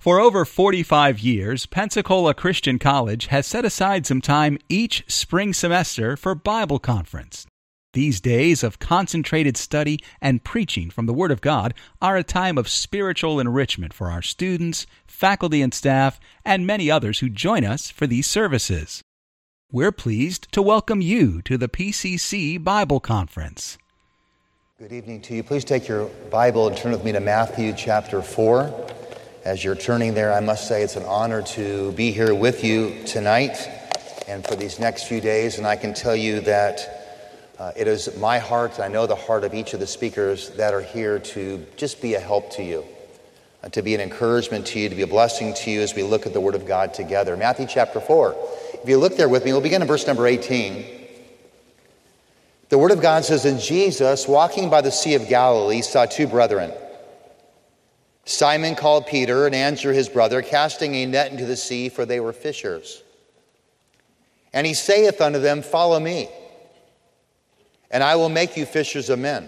For over 45 years, Pensacola Christian College has set aside some time each spring semester for Bible conference. These days of concentrated study and preaching from the Word of God are a time of spiritual enrichment for our students, faculty and staff, and many others who join us for these services. We're pleased to welcome you to the PCC Bible Conference. Good evening to you. Please take your Bible and turn with me to Matthew chapter 4. As you're turning there, I must say it's an honor to be here with you tonight and for these next few days. And I can tell you that it is my heart, and I know the heart of each of the speakers that are here to just be a help to you, to be an encouragement to you, to be a blessing to you as we look at the Word of God together. Matthew chapter 4. If you look there with me, we'll begin in verse number 18. The Word of God says, "And Jesus, walking by the Sea of Galilee, saw two brethren, Simon called Peter and Andrew his brother, casting a net into the sea, for they were fishers. And he saith unto them, Follow me, and I will make you fishers of men.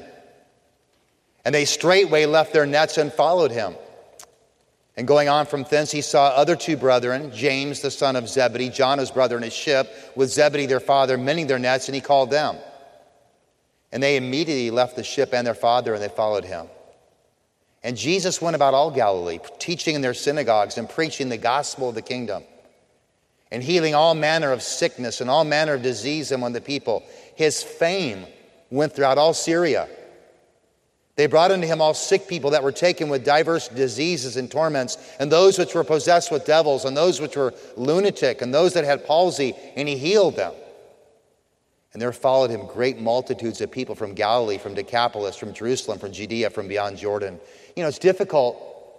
And they straightway left their nets and followed him. And going on from thence, he saw other two brethren, James the son of Zebedee, John his brother in his ship, with Zebedee their father, mending their nets, and he called them. And they immediately left the ship and their father, and they followed him. And Jesus went about all Galilee, teaching in their synagogues and preaching the gospel of the kingdom, and healing all manner of sickness and all manner of disease among the people. His fame went throughout all Syria. They brought unto him all sick people that were taken with diverse diseases and torments, and those which were possessed with devils, and those which were lunatic, and those that had palsy, and he healed them. And there followed him great multitudes of people from Galilee, from Decapolis, from Jerusalem, from Judea, from beyond Jordan." You know, it's difficult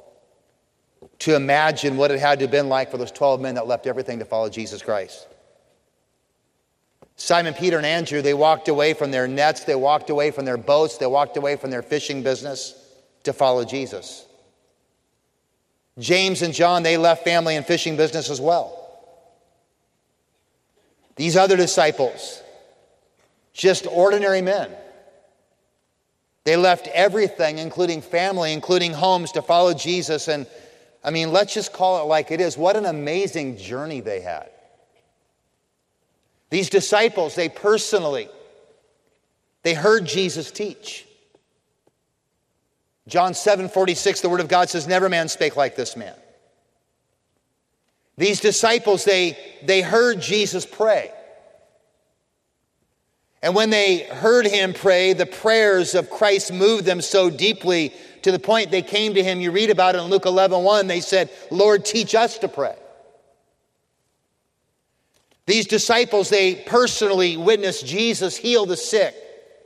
to imagine what it had to have been like for those 12 men that left everything to follow Jesus Christ. Simon, Peter, and Andrew, they walked away from their nets, they walked away from their boats, they walked away from their fishing business to follow Jesus. James and John, they left family and fishing business as well. These other disciples, just ordinary men. They left everything, including family, including homes, to follow Jesus. And, I mean, let's just call it like it is. What an amazing journey they had. These disciples, they heard Jesus teach. John 7:46, the Word of God says, "Never man spake like this man." These disciples, they heard Jesus pray. And when they heard him pray, the prayers of Christ moved them so deeply to the point they came to him. You read about it in Luke 11:1. They said, "Lord, teach us to pray." These disciples, they personally witnessed Jesus heal the sick,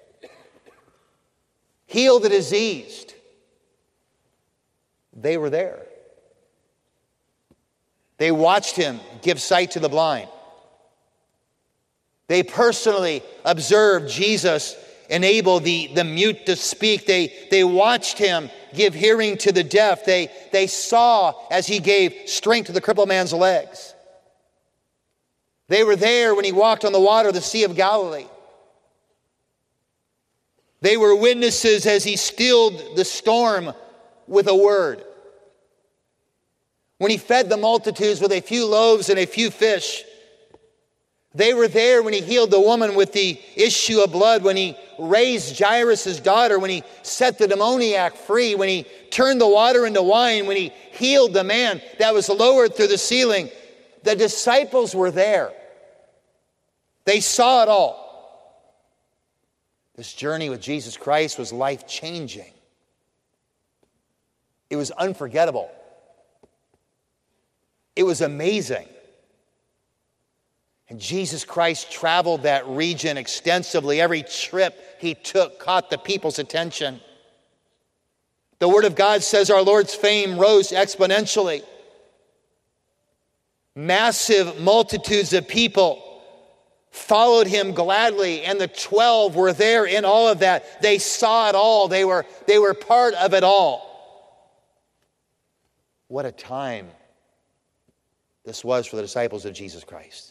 heal the diseased. They were there. They watched him give sight to the blind. They personally observed Jesus enable the mute to speak. They watched him give hearing to the deaf. They saw as he gave strength to the crippled man's legs. They were there when he walked on the water of the Sea of Galilee. They were witnesses as he stilled the storm with a word. When he fed the multitudes with a few loaves and a few fish. They were there when he healed the woman with the issue of blood, when he raised Jairus' daughter, when he set the demoniac free, when he turned the water into wine, when he healed the man that was lowered through the ceiling. The disciples were there. They saw it all. This journey with Jesus Christ was life-changing. It was unforgettable. It was amazing. And Jesus Christ traveled that region extensively. Every trip he took caught the people's attention. The Word of God says our Lord's fame rose exponentially. Massive multitudes of people followed him gladly, and the 12 were there in all of that. They saw it all. They were part of it all. What a time this was for the disciples of Jesus Christ.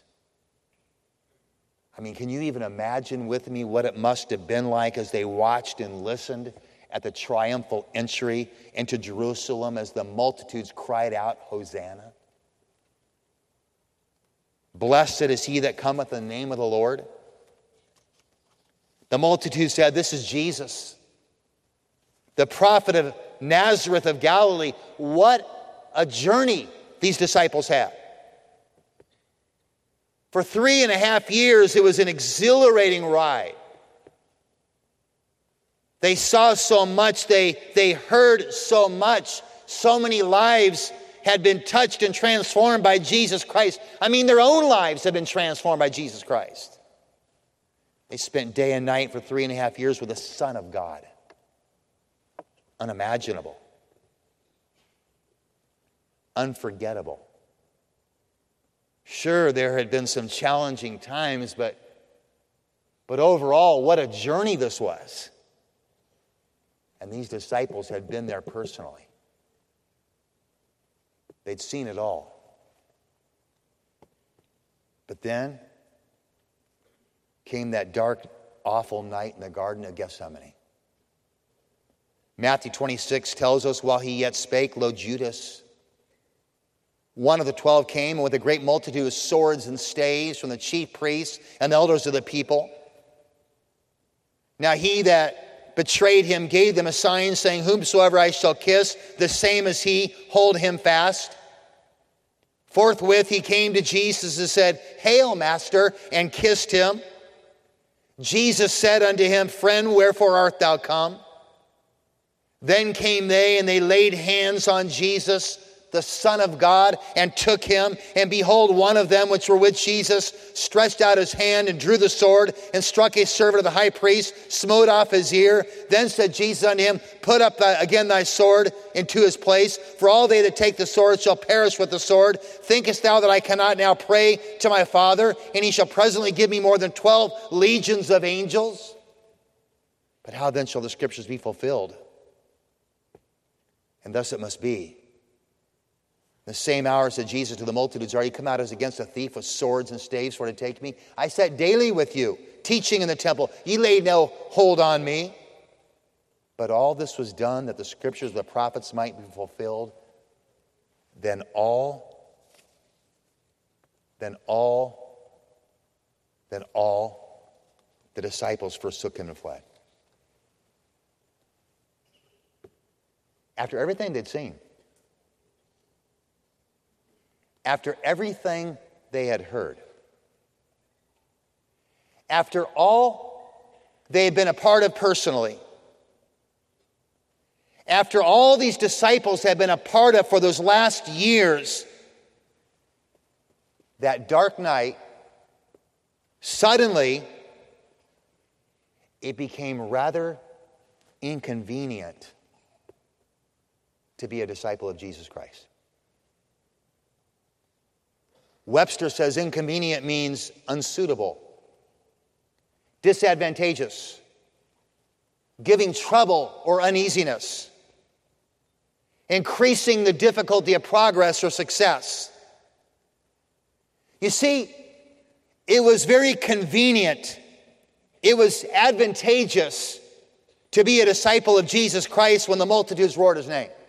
I mean, can you even imagine with me what it must have been like as they watched and listened at the triumphal entry into Jerusalem as the multitudes cried out, Hosanna. Blessed is he that cometh in the name of the Lord. The multitude said, this is Jesus, the prophet of Nazareth of Galilee. What a journey these disciples had. For 3.5 years, it was an exhilarating ride. They saw so much, they heard so much, so many lives had been touched and transformed by Jesus Christ. I mean, their own lives have been transformed by Jesus Christ. They spent day and night for 3.5 years with the Son of God. Unimaginable. Unforgettable. Sure, there had been some challenging times, but overall, what a journey this was. And these disciples had been there personally. They'd seen it all. But then came that dark, awful night in the Garden of Gethsemane. Matthew 26 tells us, while he yet spake, lo, Judas, one of the 12, came, and with a great multitude of swords and staves from the chief priests and the elders of the people. Now he that betrayed him gave them a sign, saying, whomsoever I shall kiss, the same as he, hold him fast. Forthwith he came to Jesus and said, Hail, Master, and kissed him. Jesus said unto him, Friend, wherefore art thou come? Then came they, and they laid hands on Jesus, the Son of God, and took him. And behold, one of them which were with Jesus stretched out his hand and drew the sword and struck a servant of the high priest, smote off his ear. Then said Jesus unto him, Put up again thy sword into his place, for all they that take the sword shall perish with the sword. Thinkest thou that I cannot now pray to my Father, and he shall presently give me more than 12 legions of angels? But how then shall the scriptures be fulfilled? And thus it must be. The same hour said Jesus to the multitudes, Are you come out as against a thief with swords and staves for to take me? I sat daily with you, teaching in the temple. Ye laid no hold on me. But all this was done that the scriptures of the prophets might be fulfilled. Then all the disciples forsook him and fled. After everything they'd seen, after everything they had heard, after all they had been a part of personally, after all these disciples had been a part of for those last years, that dark night, suddenly, it became rather inconvenient to be a disciple of Jesus Christ. Webster says inconvenient means unsuitable, disadvantageous, giving trouble or uneasiness, increasing the difficulty of progress or success. You see, it was very convenient, it was advantageous to be a disciple of Jesus Christ when the multitudes roared his name.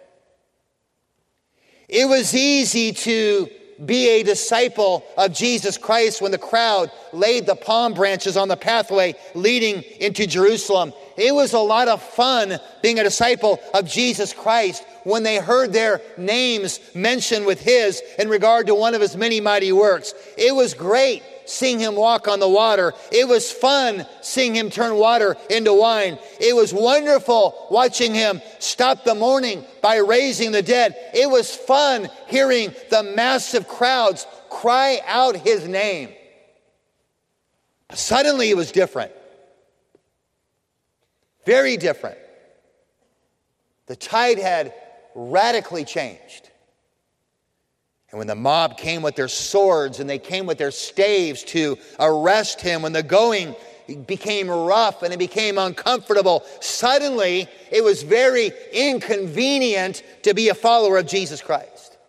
It was easy to be a disciple of Jesus Christ when the crowd laid the palm branches on the pathway leading into Jerusalem. It was a lot of fun being a disciple of Jesus Christ when they heard their names mentioned with his in regard to one of his many mighty works. It was great seeing him walk on the water. It was fun seeing him turn water into wine. It was wonderful watching him stop the mourning by raising the dead. It was fun hearing the massive crowds cry out his name. Suddenly it was different. Very different. The tide had radically changed. And when the mob came with their swords and they came with their staves to arrest him, when the going became rough and it became uncomfortable, suddenly it was very inconvenient to be a follower of Jesus Christ.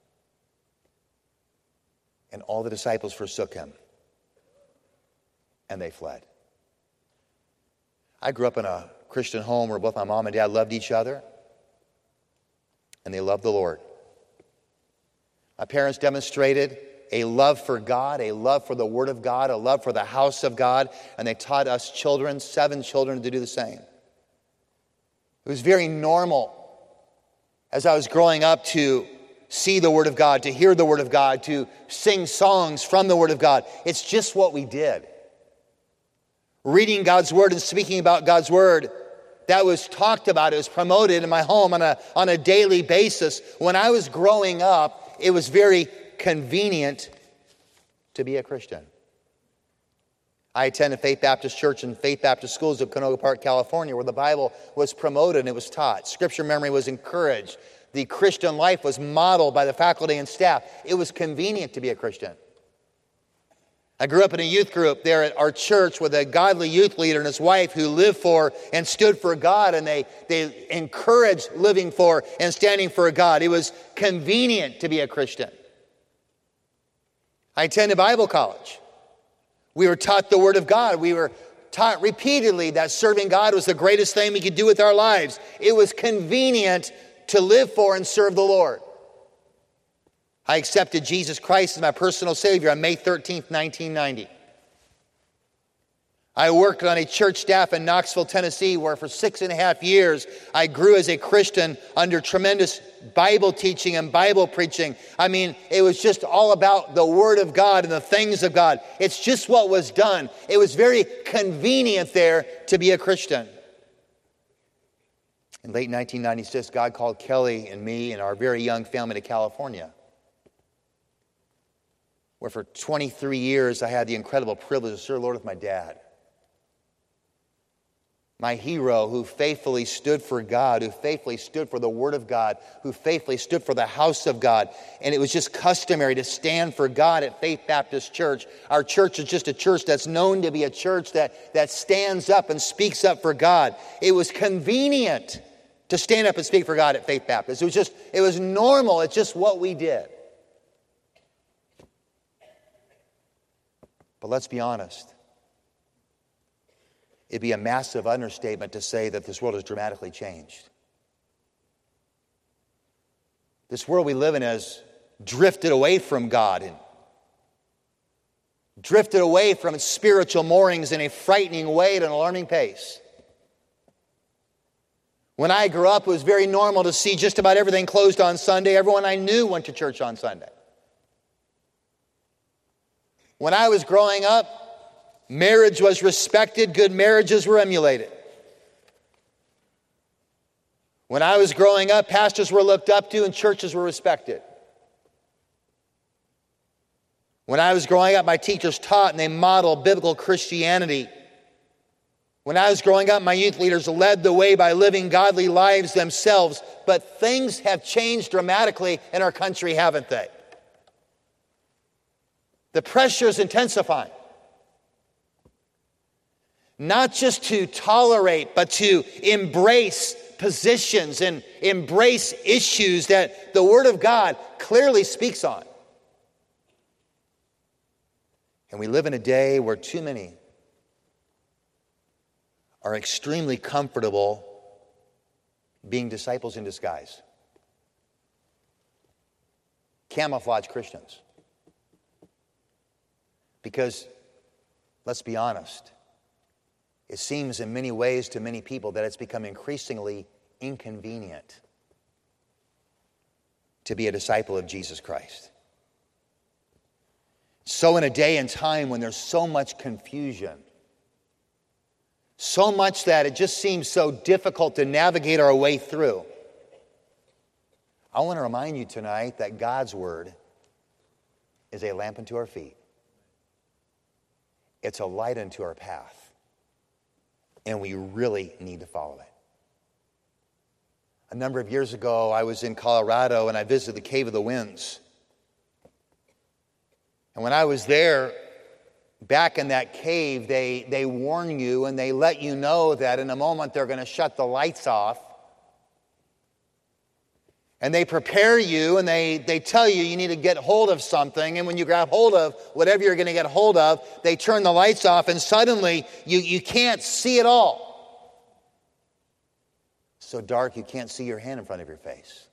And all the disciples forsook him and they fled. I grew up in a Christian home where both my mom and dad loved each other and they loved the Lord. My parents demonstrated a love for God, a love for the Word of God, a love for the house of God, and they taught us children, 7 children, to do the same. It was very normal as I was growing up to see the Word of God, to hear the Word of God, to sing songs from the Word of God. It's just what we did. Reading God's Word and speaking about God's Word, that was talked about, it was promoted in my home on a daily basis. When I was growing up, it was very convenient to be a Christian. I attended Faith Baptist Church and Faith Baptist Schools of Canoga Park, California, where the Bible was promoted and it was taught. Scripture memory was encouraged. The Christian life was modeled by the faculty and staff. It was convenient to be a Christian. I grew up in a youth group there at our church with a godly youth leader and his wife who lived for and stood for God, and they encouraged living for and standing for God. It was convenient to be a Christian. I attended Bible college. We were taught the Word of God. We were taught repeatedly that serving God was the greatest thing we could do with our lives. It was convenient to live for and serve the Lord. I accepted Jesus Christ as my personal Savior on May 13th, 1990. I worked on a church staff in Knoxville, Tennessee, where for 6.5 years I grew as a Christian under tremendous Bible teaching and Bible preaching. I mean, it was just all about the Word of God and the things of God. It's just what was done. It was very convenient there to be a Christian. In late 1996, God called Kelly and me and our very young family to California, where for 23 years I had the incredible privilege to serve the Lord with my dad. My hero who faithfully stood for God, who faithfully stood for the Word of God, who faithfully stood for the house of God. And it was just customary to stand for God at Faith Baptist Church. Our church is just a church that's known to be a church that stands up and speaks up for God. It was convenient to stand up and speak for God at Faith Baptist. It was normal. It's just what we did. But let's be honest. It'd be a massive understatement to say that this world has dramatically changed. This world we live in has drifted away from God and drifted away from its spiritual moorings in a frightening way at an alarming pace. When I grew up, it was very normal to see just about everything closed on Sunday. Everyone I knew went to church on Sunday. When I was growing up, marriage was respected, good marriages were emulated. When I was growing up, pastors were looked up to and churches were respected. When I was growing up, my teachers taught and they modeled biblical Christianity. When I was growing up, my youth leaders led the way by living godly lives themselves. But things have changed dramatically in our country, haven't they? The pressure is intensifying. Not just to tolerate, but to embrace positions and embrace issues that the Word of God clearly speaks on. And we live in a day where too many are extremely comfortable being disciples in disguise. Camouflage Christians. Because, let's be honest, it seems in many ways to many people that it's become increasingly inconvenient to be a disciple of Jesus Christ. So in a day and time when there's so much confusion, so much that it just seems so difficult to navigate our way through, I want to remind you tonight that God's Word is a lamp unto our feet. It's a light unto our path. And we really need to follow it. A number of years ago, I was in Colorado and I visited the Cave of the Winds. And when I was there, back in that cave, they warn you and they let you know that in a moment they're going to shut the lights off. And they prepare you and they tell you you need to get hold of something. And when you grab hold of whatever you're going to get hold of, they turn the lights off and suddenly you can't see it all. so dark you can't see your hand in front of your face.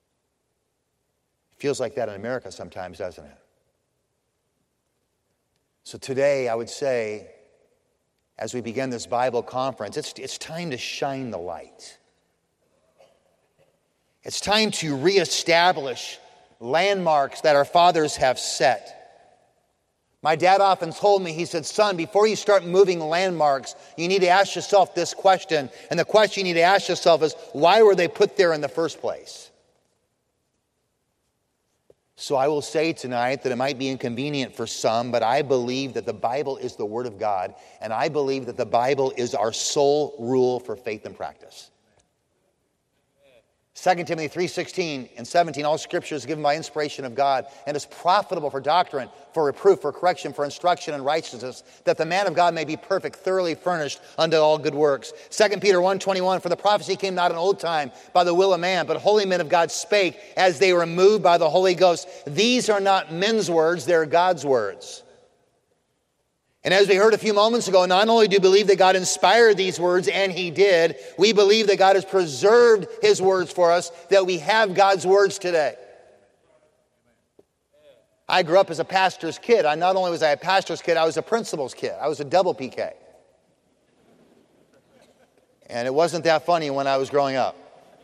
It feels like that in America sometimes, doesn't it? So today, I would say, as we begin this Bible conference, it's time to shine the light. It's time to reestablish landmarks that our fathers have set. My dad often told me, he said, son, before you start moving landmarks, you need to ask yourself this question. And the question you need to ask yourself is, why were they put there in the first place? So I will say tonight that it might be inconvenient for some, but I believe that the Bible is the Word of God, and I believe that the Bible is our sole rule for faith and practice. 2 Timothy 3:16 and 17, all Scripture is given by inspiration of God and is profitable for doctrine, for reproof, for correction, for instruction in righteousness, that the man of God may be perfect, thoroughly furnished unto all good works. 2 Peter 1:21, for the prophecy came not in old time by the will of man, but holy men of God spake as they were moved by the Holy Ghost. These are not men's words, they're God's words. And as we heard a few moments ago, not only do we believe that God inspired these words, and He did, we believe that God has preserved His words for us, that we have God's words today. I grew up as a pastor's kid. Not only was I a pastor's kid, I was a principal's kid. I was a double PK. And it wasn't that funny when I was growing up.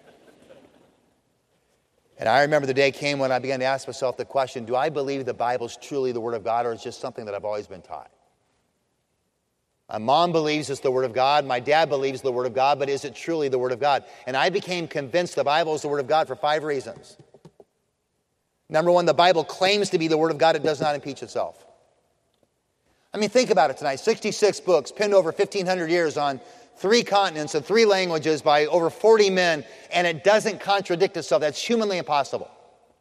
And I remember the day came when I began to ask myself the question, do I believe the Bible is truly the Word of God, or is it just something that I've always been taught? My mom believes it's the Word of God. My dad believes the Word of God, but is it truly the Word of God? And I became convinced the Bible is the Word of God for 5 reasons. Number one, the Bible claims to be the Word of God. It does not impeach itself. I mean, think about it tonight. 66 books penned over 1,500 years on 3 continents and 3 languages by over 40 men, and it doesn't contradict itself. That's humanly impossible.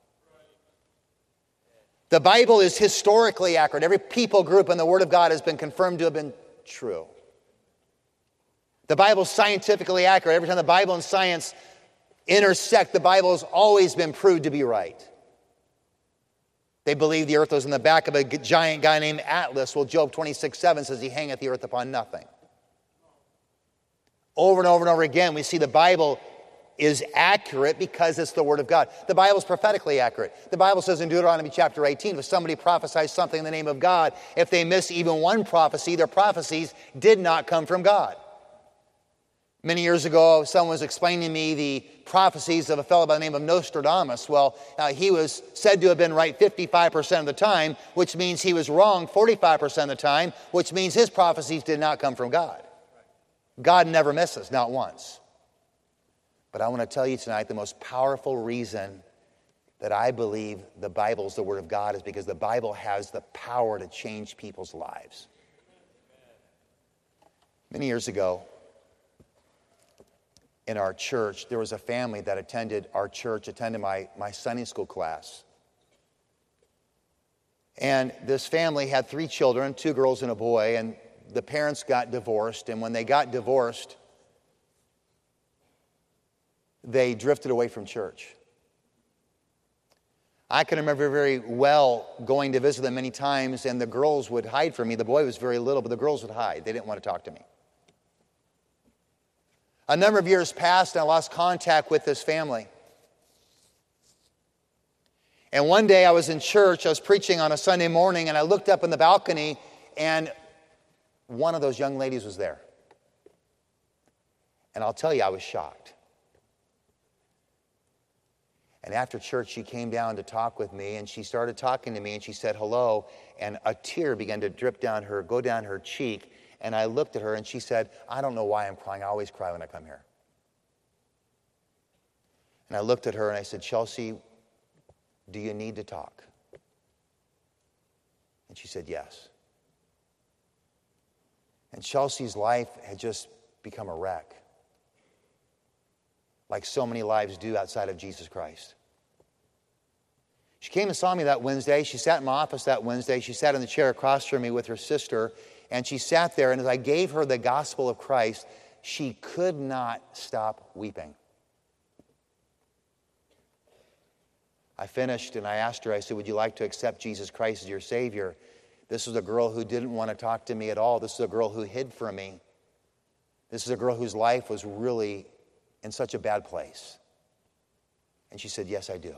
The Bible is historically accurate. Every people group in the Word of God has been confirmed to have been true. The Bible is scientifically accurate. Every time the Bible and science intersect, the Bible has always been proved to be right. They believe the earth was in the back of a giant guy named Atlas. Well, Job 26:7 says he hangeth the earth upon nothing. Over and over and over again, we see the Bible is accurate because it's the Word of God. The Bible is prophetically accurate. The Bible says in Deuteronomy chapter 18, if somebody prophesies something in the name of God, if they miss even one prophecy, their prophecies did not come from God. Many years ago, someone was explaining to me the prophecies of a fellow by the name of Nostradamus. Well, he was said to have been right 55% of the time, which means he was wrong 45% of the time, which means his prophecies did not come from God. God never misses, not once. But I want to tell you tonight, the most powerful reason that I believe the Bible is the Word of God is because the Bible has the power to change people's lives. Many years ago, in our church, there was a family that attended our church, attended my Sunday school class. And this family had 3 children, 2 girls and a boy, and the parents got divorced. And when they got divorced, they drifted away from church. I can remember very well going to visit them many times, and the girls would hide from me. The boy was very little, but the girls would hide. They didn't want to talk to me. A number of years passed, and I lost contact with this family. And one day I was in church, I was preaching on a Sunday morning, and I looked up in the balcony, and one of those young ladies was there. And I'll tell you, I was shocked. And after church, she came down to talk with me, and she started talking to me, and she said hello, and a tear began to go down her cheek, and I looked at her, and she said, I don't know why I'm crying. I always cry when I come here. And I looked at her, and I said, Chelsea, do you need to talk? And she said, yes. And Chelsea's life had just become a wreck, like so many lives do outside of Jesus Christ. She came and saw me that Wednesday. She sat in my office that Wednesday. She sat in the chair across from me with her sister, and she sat there, and as I gave her the gospel of Christ, she could not stop weeping. I finished, and I asked her, I said, would you like to accept Jesus Christ as your Savior? This was a girl who didn't want to talk to me at all. This is a girl who hid from me. This is a girl whose life was really in such a bad place? And she said, yes, I do.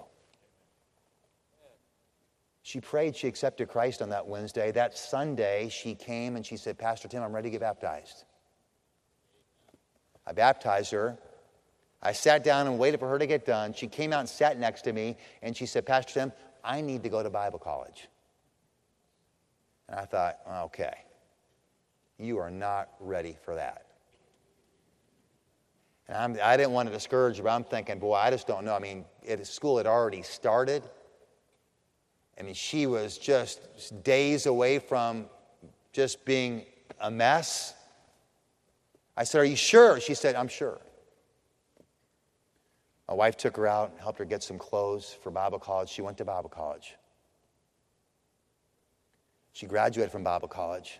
She prayed, she accepted Christ on that Wednesday. That Sunday, she came and she said, Pastor Tim, I'm ready to get baptized. I baptized her. I sat down and waited for her to get done. She came out and sat next to me, and she said, Pastor Tim, I need to go to Bible college. And I thought, okay, you are not ready for that. And I didn't want to discourage her, but I'm thinking, boy, I just don't know. I mean, school had already started. I mean, she was just days away from just being a mess. I said, are you sure? She said, I'm sure. My wife took her out and helped her get some clothes for Bible college. She went to Bible college. She graduated from Bible college.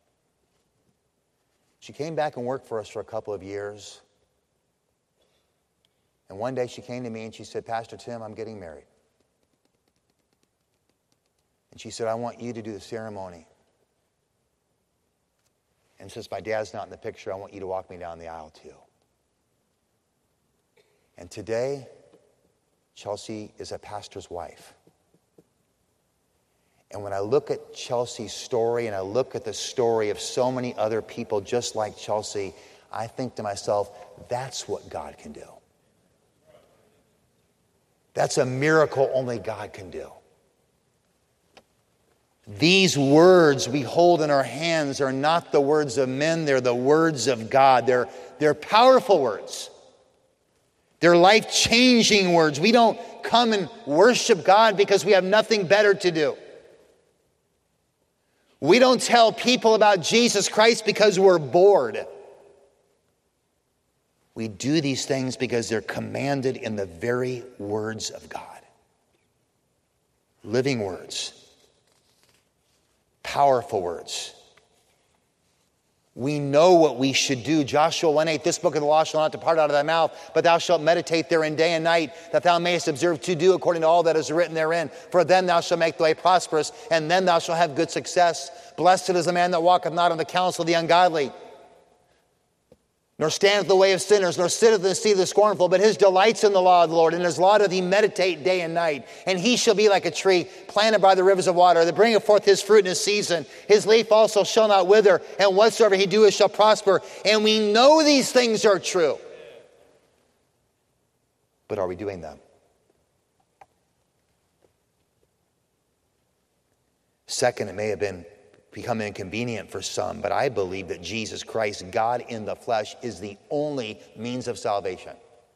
She came back and worked for us for a couple of years. And one day she came to me and she said, Pastor Tim, I'm getting married. And she said, I want you to do the ceremony. And since my dad's not in the picture, I want you to walk me down the aisle too. And today, Chelsea is a pastor's wife. And when I look at Chelsea's story and I look at the story of so many other people just like Chelsea, I think to myself, that's what God can do. That's a miracle only God can do. These words we hold in our hands are not the words of men, they're the words of God. They're powerful words. They're life-changing words. We don't come and worship God because we have nothing better to do. We don't tell people about Jesus Christ because we're bored. We do these things because they're commanded in the very words of God. Living words. Powerful words. We know what we should do. Joshua 1:8, this book of the law shall not depart out of thy mouth, but thou shalt meditate therein day and night, that thou mayest observe to do according to all that is written therein. For then thou shalt make the way prosperous, and then thou shalt have good success. Blessed is the man that walketh not in the counsel of the ungodly, nor standeth the way of sinners, nor sitteth in the seat of the scornful, but his delight's in the law of the Lord, and his law doth he meditate day and night. And he shall be like a tree planted by the rivers of water, that bringeth forth his fruit in his season. His leaf also shall not wither, and whatsoever he doeth shall prosper. And we know these things are true. But are we doing them? Second, it may have become inconvenient for some, but I believe that Jesus Christ, God in the flesh, is the only means of salvation.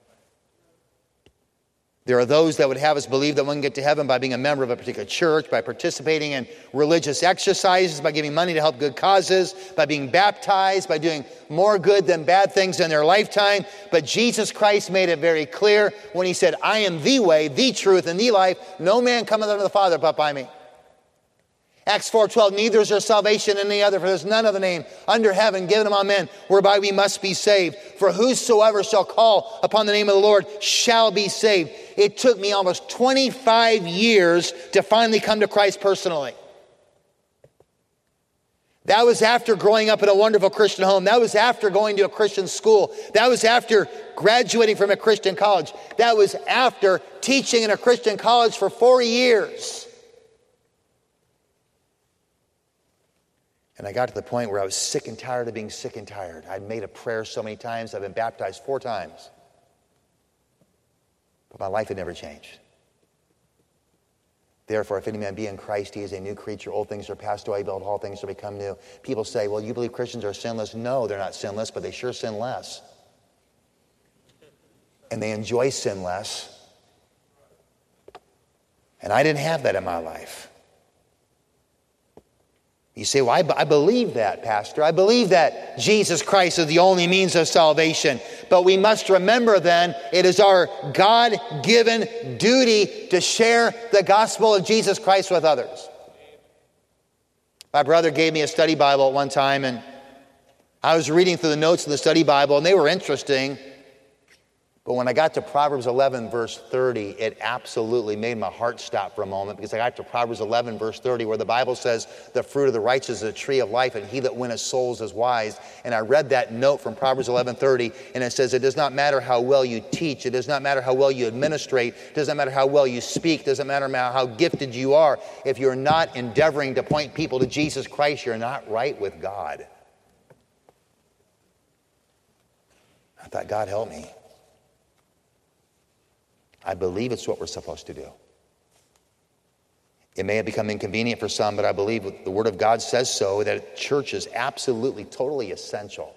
There are those that would have us believe that one can get to heaven by being a member of a particular church, by participating in religious exercises, by giving money to help good causes, by being baptized, by doing more good than bad things in their lifetime. But Jesus Christ made it very clear when he said, I am the way, the truth, and the life. No man cometh unto the Father but by me. Acts 4:12, neither is there salvation in any other, for there's none other name under heaven given among men whereby we must be saved. For whosoever shall call upon the name of the Lord shall be saved. It took me almost 25 years to finally come to Christ personally. That was after growing up in a wonderful Christian home. That was after going to a Christian school. That was after graduating from a Christian college. That was after teaching in a Christian college for 4 years. And I got to the point where I was sick and tired of being sick and tired. I'd made a prayer so many times. I've been baptized 4 times. But my life had never changed. Therefore, if any man be in Christ, he is a new creature. Old things are passed away, behold, all things are become new. People say, well, you believe Christians are sinless? No, they're not sinless, but they sure sin less. And they enjoy sin less. And I didn't have that in my life. You say, well, I believe that, Pastor. I believe that Jesus Christ is the only means of salvation. But we must remember then, it is our God-given duty to share the gospel of Jesus Christ with others. My brother gave me a study Bible at one time, and I was reading through the notes of the study Bible, and they were interesting. But when I got to Proverbs 11, verse 30, it absolutely made my heart stop for a moment, because I got to Proverbs 11, verse 30, where the Bible says, the fruit of the righteous is a tree of life, and he that winneth souls is wise. And I read that note from Proverbs 11:30, and it says, it does not matter how well you teach. It does not matter how well you administrate. It doesn't matter how well you speak. It doesn't matter how gifted you are. If you're not endeavoring to point people to Jesus Christ, you're not right with God. I thought, God help me. I believe it's what we're supposed to do. It may have become inconvenient for some, but I believe the Word of God says so, that church is absolutely, totally essential.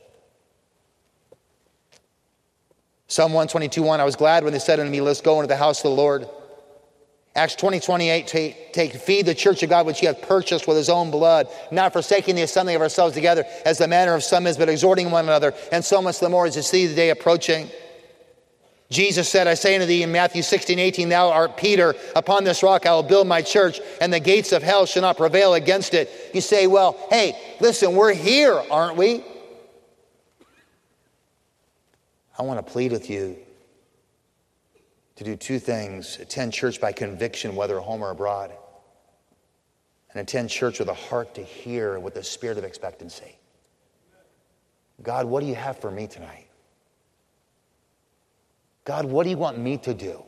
Psalm 122:1, I was glad when they said unto me, let's go into the house of the Lord. Acts 20:28, feed the church of God which he hath purchased with his own blood, not forsaking the assembling of ourselves together, as the manner of some is, but exhorting one another, and so much the more as you see the day approaching. Jesus said, I say unto thee in Matthew 16:18, thou art Peter, upon this rock I will build my church, and the gates of hell shall not prevail against it. You say, well, hey, listen, we're here, aren't we? I want to plead with you to do two things. Attend church by conviction, whether home or abroad. And attend church with a heart to hear, with a spirit of expectancy. God, what do you have for me tonight? God, what do you want me to do?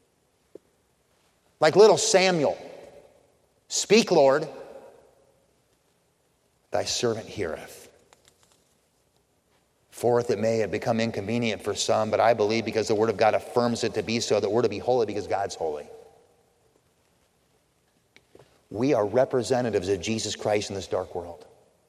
Like little Samuel, speak, Lord, thy servant heareth. Fourth, it may have become inconvenient for some, but I believe because the Word of God affirms it to be so, that we're to be holy because God's holy. We are representatives of Jesus Christ in this dark world.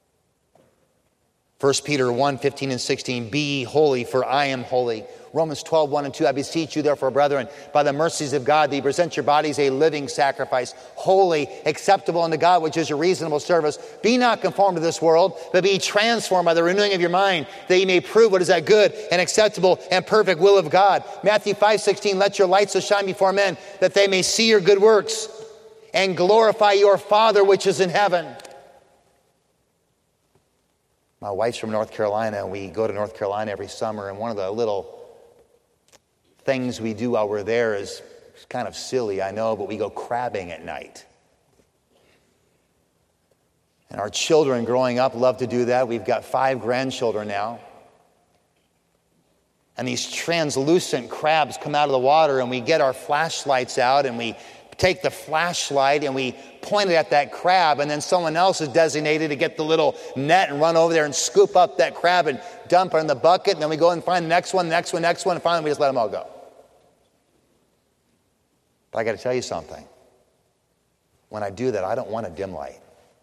1 Peter 1:15-16, be ye holy, for I am holy. Romans 12:1-2, I beseech you therefore, brethren, by the mercies of God, that ye present your bodies a living sacrifice, holy, acceptable unto God, which is your reasonable service. Be not conformed to this world, but be transformed by the renewing of your mind, that ye may prove what is that good and acceptable and perfect will of God. Matthew 5:16, let your light so shine before men, that they may see your good works and glorify your Father which is in heaven. My wife's from North Carolina, and we go to North Carolina every summer, and one of the little things we do while we're there is kind of silly, I know, but we go crabbing at night. And our children growing up love to do that. We've got 5 grandchildren now. And these translucent crabs come out of the water, and we get our flashlights out, and we take the flashlight and we point it at that crab, and then someone else is designated to get the little net and run over there and scoop up that crab and dump it in the bucket, and then we go and find the next one, and finally we just let them all go. But I got to tell you something. When I do that, I don't want a dim light.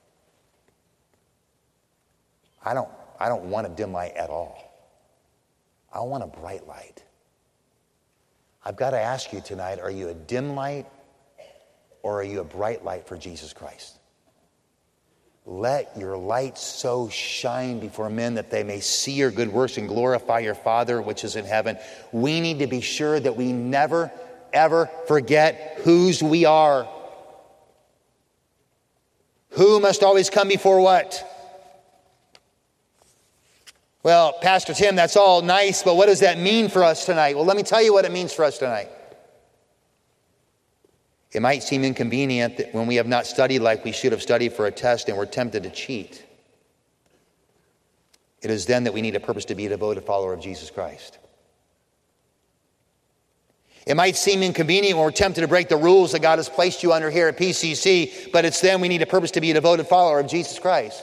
I don't want a dim light at all. I want a bright light. I've got to ask you tonight, are you a dim light or are you a bright light for Jesus Christ? Let your light so shine before men that they may see your good works and glorify your Father which is in heaven. We need to be sure that we never, ever forget whose we are. Who must always come before what? Well, Pastor Tim, that's all nice, but what does that mean for us tonight? Well, let me tell you what it means for us tonight. It might seem inconvenient that when we have not studied like we should have studied for a test and we're tempted to cheat. It is then that we need a purpose to be a devoted follower of Jesus Christ. It might seem inconvenient when we're tempted to break the rules that God has placed you under here at PCC, but it's then we need a purpose to be a devoted follower of Jesus Christ.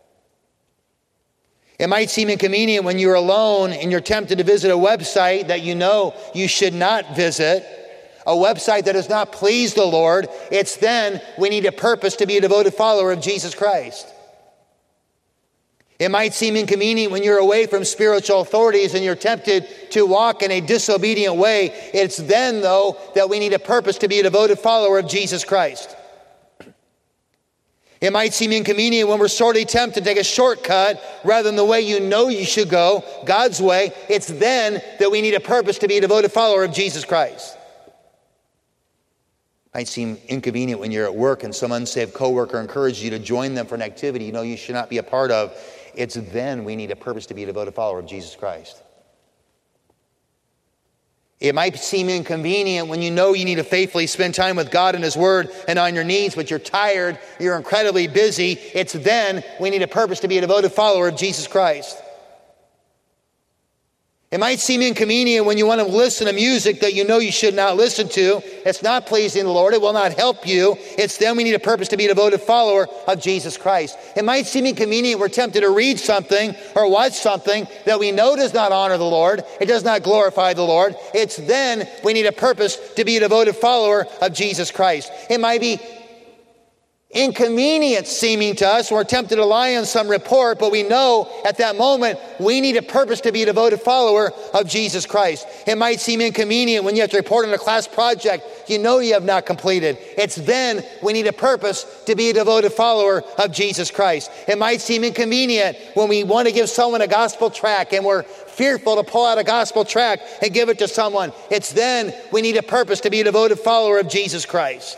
It might seem inconvenient when you're alone and you're tempted to visit a website that you know you should not visit, a website that does not please the Lord. It's then we need a purpose to be a devoted follower of Jesus Christ. It might seem inconvenient when you're away from spiritual authorities and you're tempted to walk in a disobedient way. It's then, though, that we need a purpose to be a devoted follower of Jesus Christ. It might seem inconvenient when we're sorely tempted to take a shortcut rather than the way you know you should go, God's way. It's then that we need a purpose to be a devoted follower of Jesus Christ. It might seem inconvenient when you're at work and some unsaved coworker encourages you to join them for an activity you know you should not be a part of. It's then we need a purpose to be a devoted follower of Jesus Christ. It might seem inconvenient when you know you need to faithfully spend time with God and His Word and on your knees, but you're tired, you're incredibly busy. It's then we need a purpose to be a devoted follower of Jesus Christ. It might seem inconvenient when you want to listen to music that you know you should not listen to. It's not pleasing to the Lord. It will not help you. It's then we need a purpose to be a devoted follower of Jesus Christ. It might seem inconvenient. We're tempted to read something or watch something that we know does not honor the Lord. It does not glorify the Lord. It's then we need a purpose to be a devoted follower of Jesus Christ. It might be inconvenient seeming to us. We're tempted to lie on some report, but we know at that moment we need a purpose to be a devoted follower of Jesus Christ. It might seem inconvenient when you have to report on a class project you know you have not completed. It's then we need a purpose to be a devoted follower of Jesus Christ. It might seem inconvenient when we want to give someone a gospel tract and we're fearful to pull out a gospel tract and give it to someone. It's then we need a purpose to be a devoted follower of Jesus Christ.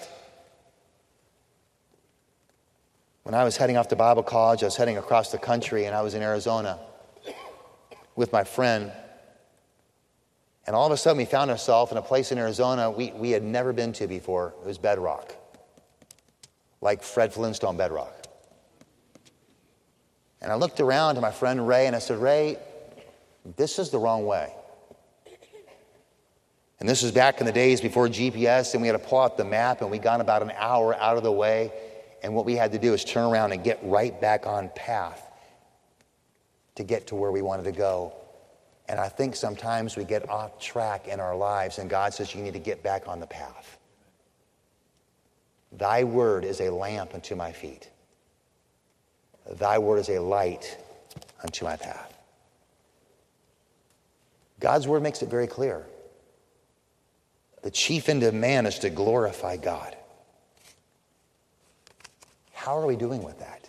When I was heading off to Bible college, I was heading across the country, and I was in Arizona with my friend. And all of a sudden, we found ourselves in a place in Arizona we had never been to before. It was bedrock, like Fred Flintstone bedrock. And I looked around to my friend Ray, and I said, Ray, this is the wrong way. And this was back in the days before GPS, and we had to pull out the map, and we got about an hour out of the way. And what we had to do is turn around and get right back on path to get to where we wanted to go. And I think sometimes we get off track in our lives, and God says you need to get back on the path. Thy word is a lamp unto my feet. Thy word is a light unto my path. God's word makes it very clear. The chief end of man is to glorify God. How are we doing with that?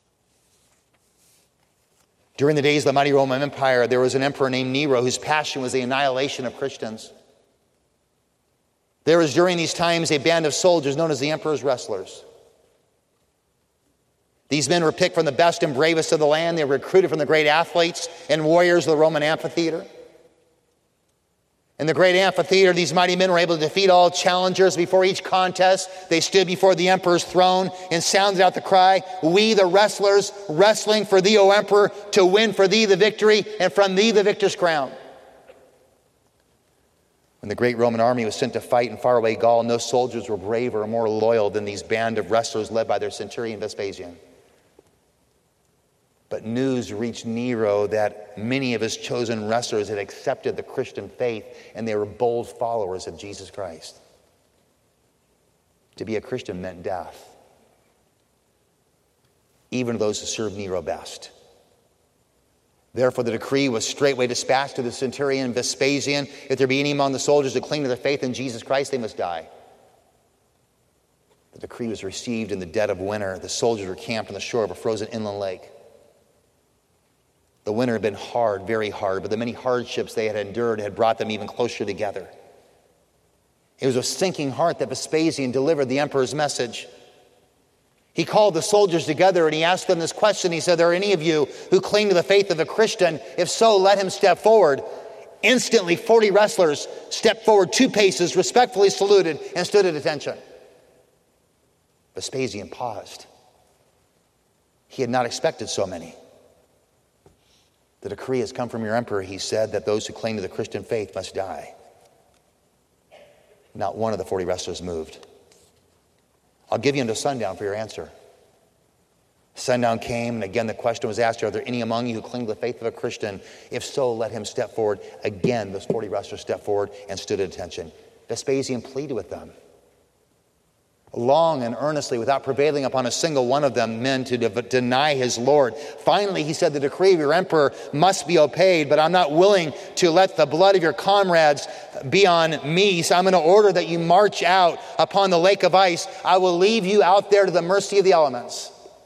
During the days of the mighty Roman Empire, there was an emperor named Nero whose passion was the annihilation of Christians. There was during these times a band of soldiers known as the emperor's wrestlers. These men were picked from the best and bravest of the land. They were recruited from the great athletes and warriors of the Roman amphitheater. In the great amphitheater, these mighty men were able to defeat all challengers. Before each contest, they stood before the emperor's throne and sounded out the cry, "We, the wrestlers, wrestling for thee, O emperor, to win for thee the victory, and from thee the victor's crown." When the great Roman army was sent to fight in faraway Gaul, no soldiers were braver or more loyal than these band of wrestlers led by their centurion Vespasian. But news reached Nero that many of his chosen wrestlers had accepted the Christian faith, and they were bold followers of Jesus Christ. To be a Christian meant death, even those who served Nero best. Therefore, the decree was straightway dispatched to the centurion Vespasian: if there be any among the soldiers who cling to their faith in Jesus Christ, they must die. The decree was received in the dead of winter. The soldiers were camped on the shore of a frozen inland lake. The winter had been hard, very hard, but the many hardships they had endured had brought them even closer together. It was with sinking heart that Vespasian delivered the emperor's message. He called the soldiers together and he asked them this question. He said, "Are there any of you who cling to the faith of a Christian? If so, let him step forward." Instantly, 40 wrestlers stepped forward 2 paces, respectfully saluted, and stood at attention. Vespasian paused. He had not expected so many. "The decree has come from your emperor," he said, "that those who cling to the Christian faith must die." Not one of the 40 wrestlers moved. "I'll give you until sundown for your answer." Sundown came, and again the question was asked, "Are there any among you who cling to the faith of a Christian? If so, let him step forward." Again, those 40 wrestlers stepped forward and stood at attention. Vespasian pleaded with them long and earnestly, without prevailing upon a single one of them, men to deny his Lord. Finally, he said, "The decree of your emperor must be obeyed, but I'm not willing to let the blood of your comrades be on me. So I'm going to order that you march out upon the lake of ice. I will leave you out there to the mercy of the elements."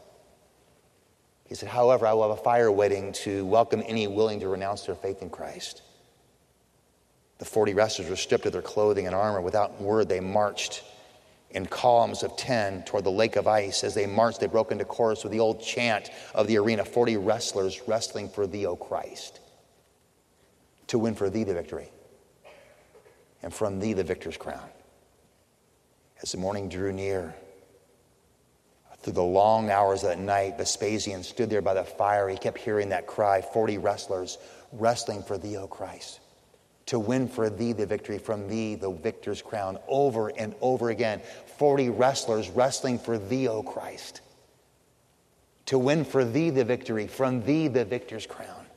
He said, "However, I will have a fire waiting to welcome any willing to renounce their faith in Christ." The 40 wrestlers were stripped of their clothing and armor. Without word, they marched in columns of 10 toward the lake of ice. As they marched, they broke into chorus with the old chant of the arena: 40 wrestlers wrestling for thee, O Christ, to win for thee the victory. and from thee the victor's crown. As the morning drew near, through the long hours of that night, Vespasian stood there by the fire. He kept hearing that cry, 40 wrestlers wrestling for thee, O Christ. To win for thee the victory, from thee the victor's crown. Over and over again, 40 wrestlers wrestling for thee, O Christ. To win for thee the victory, from thee the victor's crown.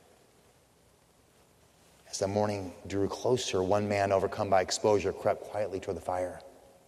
As the morning drew closer, one man, overcome by exposure, crept quietly toward the fire.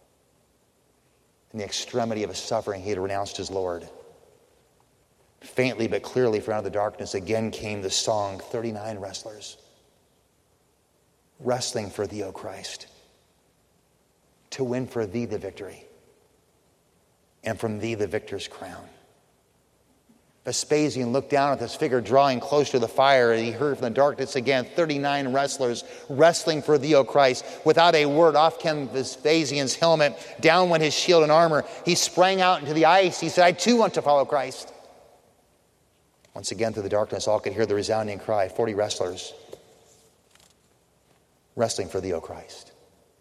In the extremity of his suffering, he had renounced his Lord. Faintly but clearly from out of the darkness again came the song, 39 wrestlers wrestling for thee, O Christ, to win for thee the victory, and from thee the victor's crown. Vespasian looked down at this figure drawing close to the fire, and he heard from the darkness again, 39 wrestlers wrestling for thee, O Christ. Without a word, off came Vespasian's helmet, down went his shield and armor. He sprang out into the ice. He said, I too want to follow Christ. Once again through the darkness, all could hear the resounding cry, 40 wrestlers wrestling for thee, O Christ,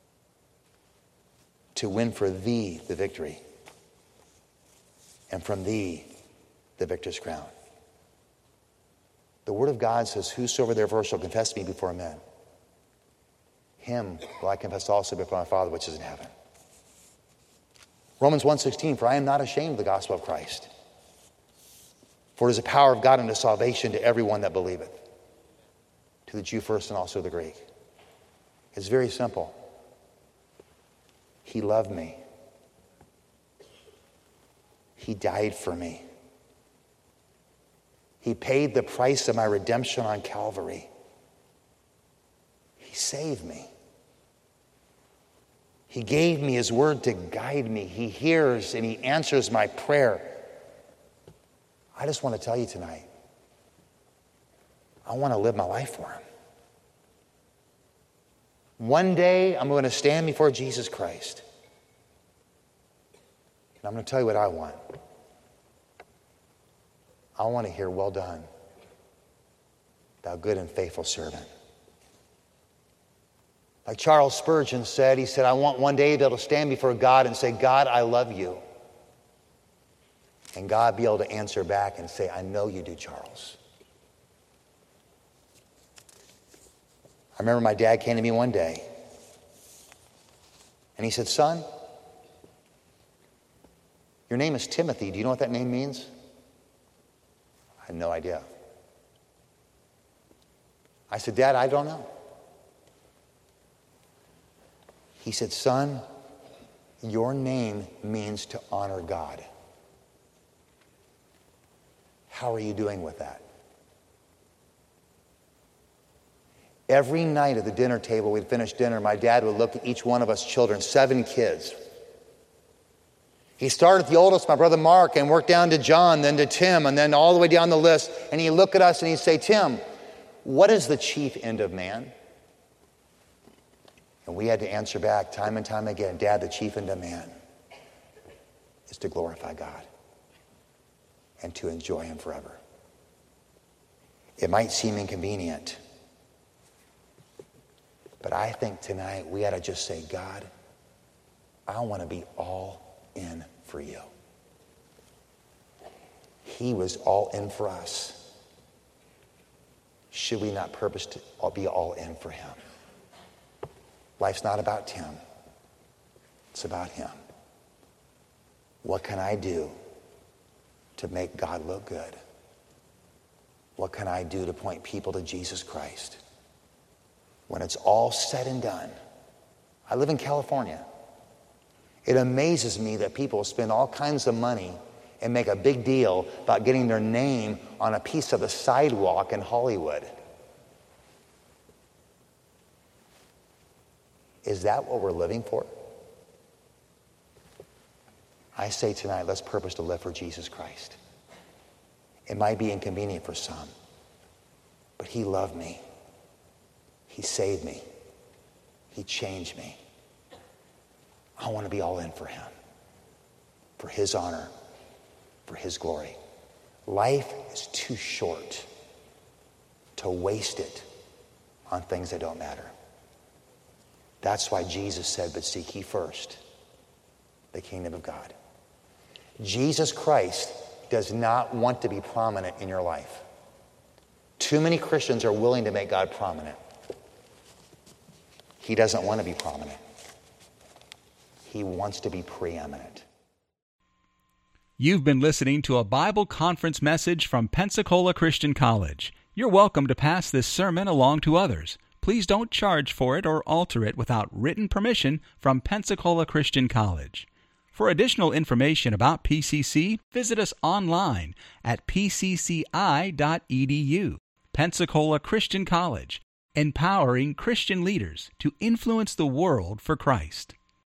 to win for thee the victory, and from thee the victor's crown. The word of God says, whosoever therefore shall confess me before men, him will I confess also before my Father which is in heaven. Romans 1:16, for I am not ashamed of the gospel of Christ, for it is the power of God unto salvation to everyone that believeth, to the Jew first and also the Greek. It's very simple. He loved me. He died for me. He paid the price of my redemption on Calvary. He saved me. He gave me his word to guide me. He hears and he answers my prayer. I just want to tell you tonight, I want to live my life for him. One day I'm going to stand before Jesus Christ. And I'm going to tell you what I want. I want to hear, well done, thou good and faithful servant. Like Charles Spurgeon said, he said, I want one day to be able to stand before God and say, God, I love you. And God be able to answer back and say, I know you do, Charles. I remember my dad came to me one day and he said, son, your name is Timothy. Do you know what that name means? I had no idea. I said, Dad, I don't know. He said, son, your name means to honor God. How are you doing with that? Every night at the dinner table, we'd finish dinner, my dad would look at each one of us children, 7 kids. He started at the oldest, my brother Mark, and worked down to John, then to Tim, and then all the way down the list. And he'd look at us and he'd say, Tim, what is the chief end of man? And we had to answer back time and time again, Dad, the chief end of man is to glorify God and to enjoy him forever. It might seem inconvenient, but I think tonight we ought to just say, God, I want to be all in for you. He was all in for us. Should we not purpose to be all in for him? Life's not about Tim. It's about him. What can I do to make God look good? What can I do to point people to Jesus Christ? When it's all said and done, I live in California. It amazes me that people spend all kinds of money and make a big deal about getting their name on a piece of the sidewalk in Hollywood. Is that what we're living for? I say tonight, let's purpose to live for Jesus Christ. It might be inconvenient for some, but he loved me. He saved me. He changed me. I want to be all in for him, for his honor, for his glory. Life is too short to waste it on things that don't matter. That's why Jesus said, but seek ye first the kingdom of God. Jesus Christ does not want to be prominent in your life. Too many Christians are willing to make God prominent. He doesn't want to be prominent. He wants to be preeminent. You've been listening to a Bible conference message from Pensacola Christian College. You're welcome to pass this sermon along to others. Please don't charge for it or alter it without written permission from Pensacola Christian College. For additional information about PCC, visit us online at pcci.edu. Pensacola Christian College, empowering Christian leaders to influence the world for Christ.